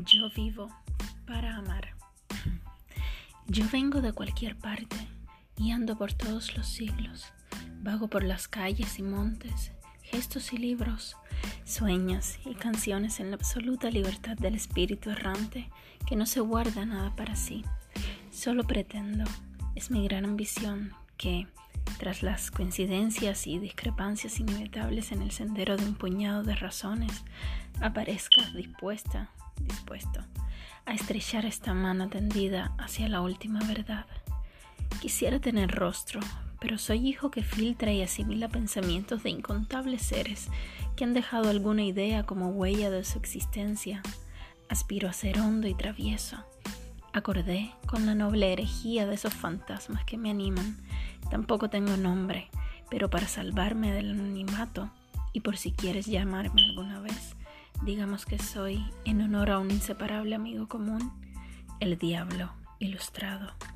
Yo vivo para amar. Yo vengo de cualquier parte y ando por todos los siglos. Vago por las calles y montes, gestos y libros, sueños y canciones en la absoluta libertad del espíritu errante que no se guarda nada para sí. Solo pretendo, es mi gran ambición, que, tras las coincidencias y discrepancias inevitables en el sendero de un puñado de razones, aparezcas dispuesto a estrechar esta mano tendida hacia la última verdad. Quisiera tener rostro, pero soy hijo que filtra y asimila pensamientos de incontables seres que han dejado alguna idea como huella de su existencia. Aspiro a ser hondo y travieso. Acordé con la noble herejía de esos fantasmas que me animan. Tampoco tengo nombre, pero para salvarme del anonimato, y por si quieres llamarme alguna vez, digamos que soy, en honor a un inseparable amigo común, el diablo ilustrado.